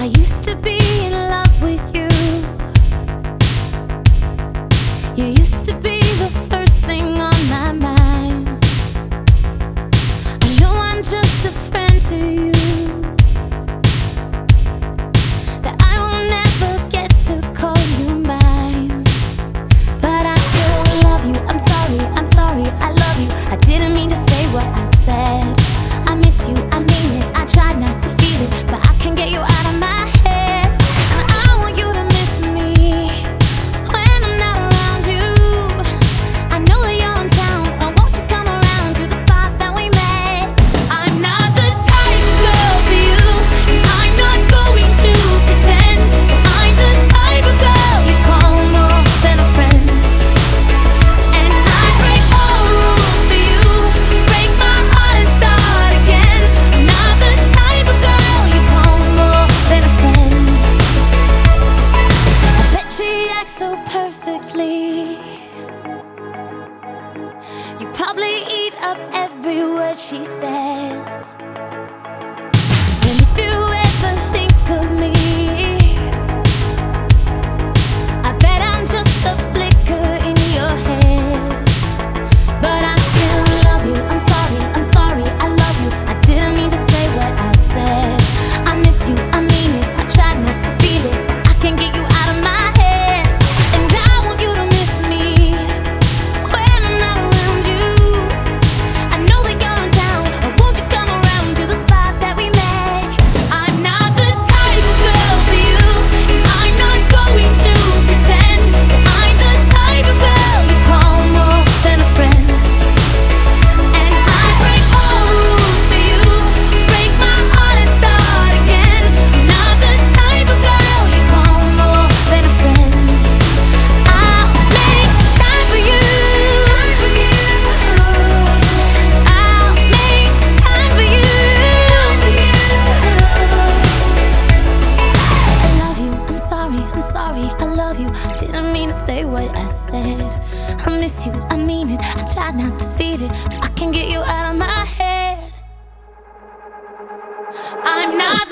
I used to be in love with you. You used to be the first thing on my mind. I know I'm just a friend to you, that I will never get to call you mine. But I still love you. I'm sorry, I love you. I didn't mean to say what I said. I miss you, I mean it. I tried not to feel it, but I can't get you out of my head. And I want you to miss me when I'm not around you. I know that you're in town, and won't you come around to the spot that we met? I'm not the type of girl for you, and I'm not going to pretend that I'm the type of girl you call more than a friend. And I break all rules for you, break my heart and start again. I'm not the type of girl you call more than a friend. I bet she acts so perfectly. You probably eat up every word she says. And if you ever think of me, I bet I'm just a flicker in your head. But I still love you. I'm sorry, I love you. I didn't mean to say what I said. I miss you, I mean it. I tried not to feel it, but I can't get you out of my head. And I want you to miss me when I'm not around you. I know that you're in town, or won't you come around to the spot that we met? I'm not the type of girl for you, and I'm not going to pretend that I'm the type of girl you call more than a friend. And I break all rules for you, break my heart and start again. I'm not the type of girl you call more than a friend. I'll make time for you. I'll make time for you. I love you. I'm sorry, I love you. Didn't mean to say what I said. I miss you, I mean it. I tried not to feel it, but I can't get you out of my head. I'm not